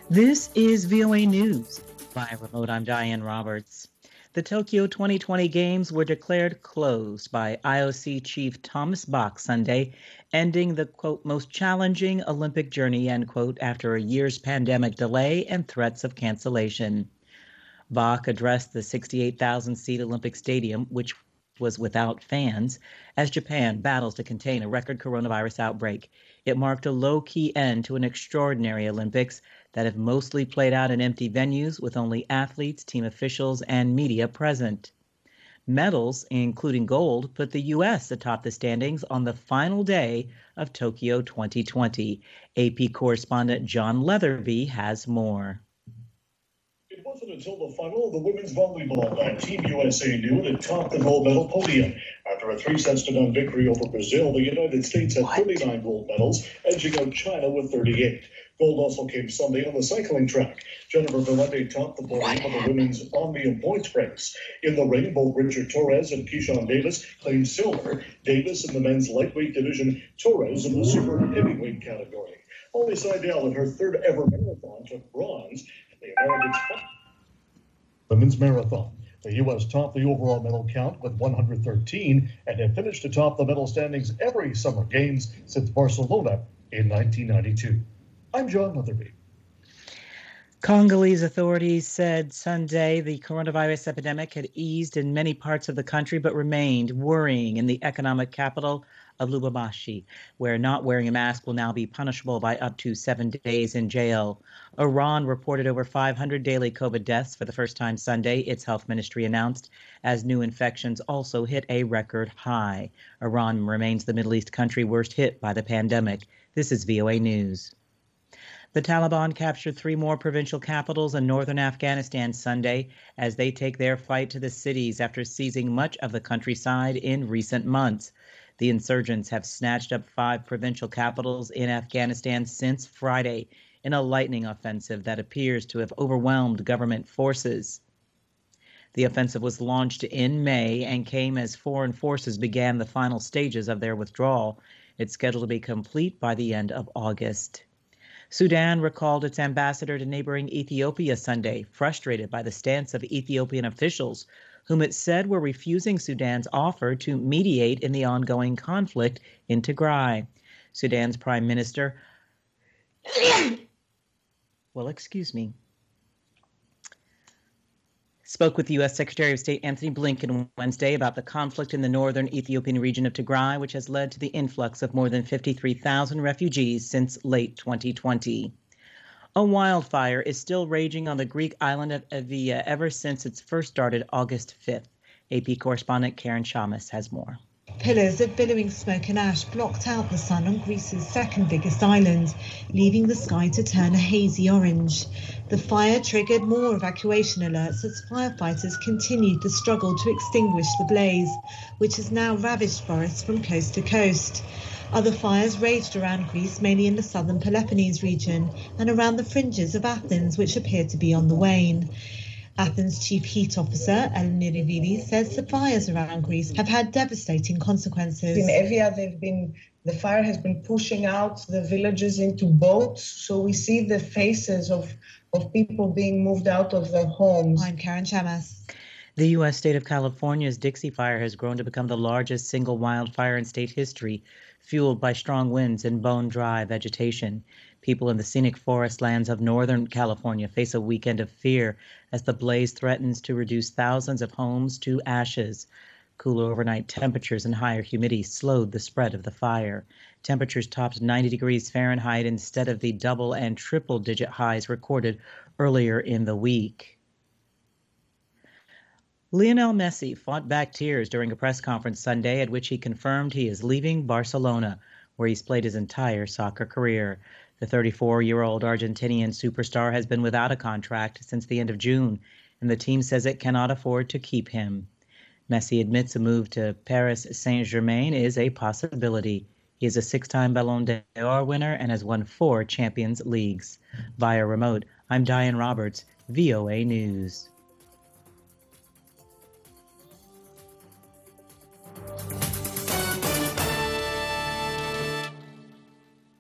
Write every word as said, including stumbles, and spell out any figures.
This is V O A News. By remote, I'm Diane Roberts. The Tokyo twenty twenty Games were declared closed by I O C Chief Thomas Bach Sunday, ending the, quote, most challenging Olympic journey, end quote, after a year's pandemic delay and threats of cancellation. Bach addressed the sixty-eight thousand seat Olympic Stadium, which was without fans, as Japan battles to contain a record coronavirus outbreak. It marked a low-key end to an extraordinary Olympics that have mostly played out in empty venues with only athletes, team officials, and media present. Medals, including gold, put the U S atop the standings on the final day of Tokyo twenty twenty. A P correspondent John Leatherby has more. It wasn't until the final of the women's volleyball that Team U S A knew it topped the gold medal podium. After a three sets to none victory over Brazil, the United States had thirty-nine gold medals, edging out China with thirty-eight. Gold also came Sunday on the cycling track. Jennifer Valente topped the podium of the women's Omnium points race. In the ring, both Richard Torres and Keyshawn Davis claimed silver. Davis in the men's lightweight division, Torres in the super heavyweight category. Molly Seidel in her third ever marathon took bronze. The Americans women's marathon. The U S topped the overall medal count with one hundred thirteen and had finished atop the medal standings every Summer Games since Barcelona in nineteen ninety-two. I'm John Leatherby. Congolese authorities said Sunday the coronavirus epidemic had eased in many parts of the country but remained worrying in the economic capital of Lubumbashi, where not wearing a mask will now be punishable by up to seven days in jail. Iran reported over five hundred daily COVID deaths for the first time Sunday, its health ministry announced, as new infections also hit a record high. Iran remains the Middle East country worst hit by the pandemic. This is V O A News. The Taliban captured three more provincial capitals in northern Afghanistan Sunday as they take their fight to the cities after seizing much of the countryside in recent months. The insurgents have snatched up five provincial capitals in Afghanistan since Friday in a lightning offensive that appears to have overwhelmed government forces. The offensive was launched in May and came as foreign forces began the final stages of their withdrawal. It's scheduled to be complete by the end of August. Sudan recalled its ambassador to neighboring Ethiopia Sunday, frustrated by the stance of Ethiopian officials, whom it said were refusing Sudan's offer to mediate in the ongoing conflict in Tigray. Sudan's prime minister, well, excuse me, spoke with U S Secretary of State Anthony Blinken Wednesday about the conflict in the northern Ethiopian region of Tigray, which has led to the influx of more than fifty-three thousand refugees since late twenty twenty. A wildfire is still raging on the Greek island of Evia ever since it first started August fifth. A P correspondent Karen Shamus has more. Pillars of billowing smoke and ash blocked out the sun on Greece's second biggest island, leaving the sky to turn a hazy orange. The fire triggered more evacuation alerts as firefighters continued the struggle to extinguish the blaze, which has now ravaged forests from coast to coast. Other fires raged around Greece, mainly in the southern Peloponnese region and around the fringes of Athens, which appear to be on the wane. Athens chief heat officer Eleni Rivili says the fires around Greece have had devastating consequences. In Evia, they've been the fire has been pushing out the villages into boats, so we see the faces of of people being moved out of their homes. I'm Karen Chamas. The U S state of California's Dixie Fire has grown to become the largest single wildfire in state history, fueled by strong winds and bone-dry vegetation. People in the scenic forest lands of Northern California face a weekend of fear as the blaze threatens to reduce thousands of homes to ashes. Cooler overnight temperatures and higher humidity slowed the spread of the fire. Temperatures topped ninety degrees Fahrenheit instead of the double and triple digit highs recorded earlier in the week. Lionel Messi fought back tears during a press conference Sunday at which he confirmed he is leaving Barcelona, where he's played his entire soccer career. The thirty-four-year-old Argentinian superstar has been without a contract since the end of June, and the team says it cannot afford to keep him. Messi admits a move to Paris Saint-Germain is a possibility. He is a six-time Ballon d'Or winner and has won four Champions Leagues. Via remote, I'm Diane Roberts, V O A News.